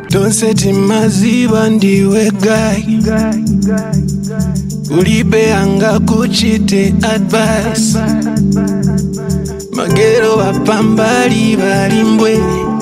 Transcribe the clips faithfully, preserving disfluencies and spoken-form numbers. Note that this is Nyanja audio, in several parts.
Don't set in maziba ndiwe guy Ulibe anga kuchite advice Magero wapambali balimbwe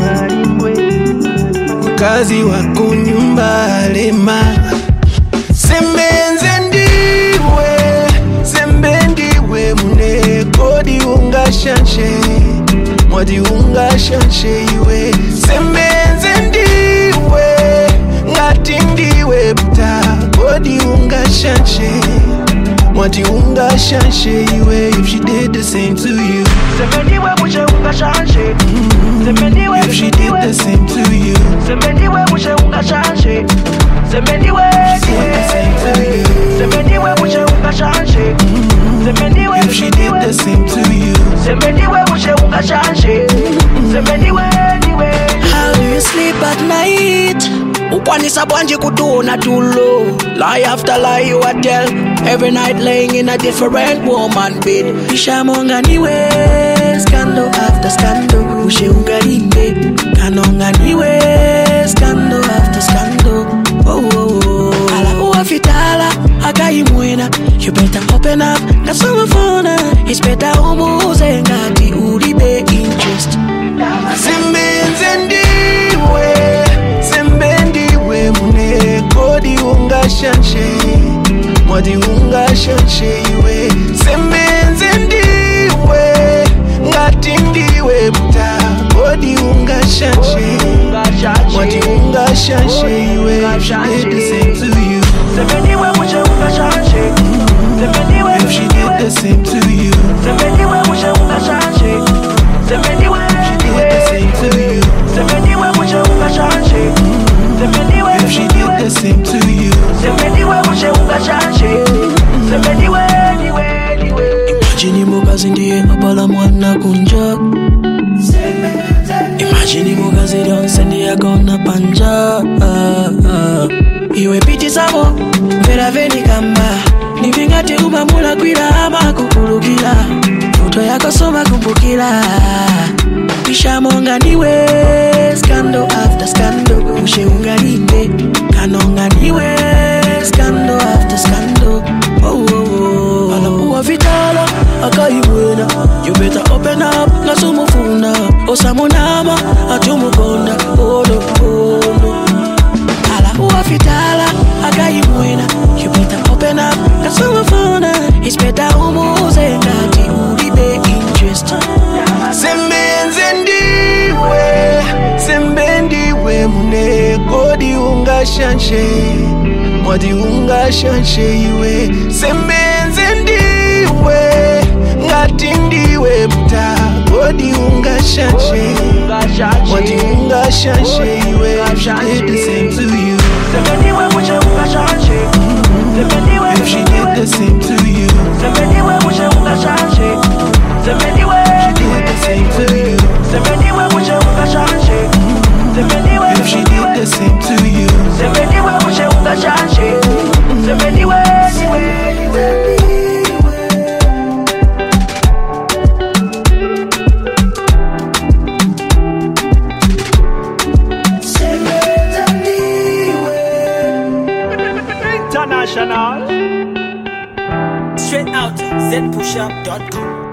Mkazi wa kunyumba alema Sembenze ndiwe Sembe ndiwe mune Kodi unga shanshe Mwadi unga shanshe iwe Sembenze ndiwe Ngati ndiwe buta Kodi unga shanshe Mwadi unga shanshe iwe If she did the same to you Sembendiwe muche unga shanshe Sembendiwe If she did the same to you Sembendiwe muche unga shanshe Sembendiwe Sembendiwe muche unga shanshe Sembendiwe If she did the same to you Sembendiwe muche unga shanshe Sembendiwe niwe. How do you sleep at night? Ukwanisa bwanji kutuna tulo. Lie after lie you a tell. Every night laying in a different woman bed. Ishamonga niwe. Scandal after scandal. Ushe ungalimbe. Kanonga niwe. Scandal after scandal. Oh oh oh. Ala uafitala. Akaimwena. You better open up. Kasoma phone. It's better umuze ngati uribe interest. Sembenze ndiwe Sembe ndiwe mune Kodi unga shanshe Mwadi unga shanshe iwe Sembenze ndiwe Ngati ndiwe buta Kodi unga shanshe Mwadi unga shanshe iwe If she did the same to you Sembendiwe muche unga shanshe Sembendiwe If she did the same to you Sembendiwe muche unga shanshe Sembendiwe Sembendiwe muche unga shanshe Sembendiwe If she did the same to you Sembendiwe muche unga shanshe Sembendiwe niwe niwe. Imagine mukazi ndiye mabala mwana kunja. Imagine mukazi donse ndiye gonna panja. Iwe piti sabo vera veni kamba. Nivingate umamula kwila ama kukulukila. Foto yako soma kumbukila. Ishamonga niwe. Scandal after scandal. Ushe ungalimbe. Kanonga niwe. Scandal after scandal. Oh oh oh. Ala uwa vitala. Akaimwena. You better open up. Nasumufuna. Osamunama. Atumukonda. Oh no oh no. Ala uwa vitala. Akaimwena. You better open up. Nasumufuna. It's better umuze ngati uribe interest. Sembenze ndiwe Sembe ndiwe mune Kodi unga shanshe Mwadi unga shanshe iwe Sembenze ndiwe Ngati ndiwe buta Kodi unga shanshe Mwadi unga shanshe iwe If she did the same to you Sembendiwe muche unga shanshe Sembendiwe If she did the same to you Sembendiwe muche unga shanshe Sembendiwe the same to you Sembendiwe muche unga shanshe Sembendiwe If she did the same to you Sembendiwe muche unga shanshe Sembendiwe niwe niwe. International. Straight out Z push up dot com.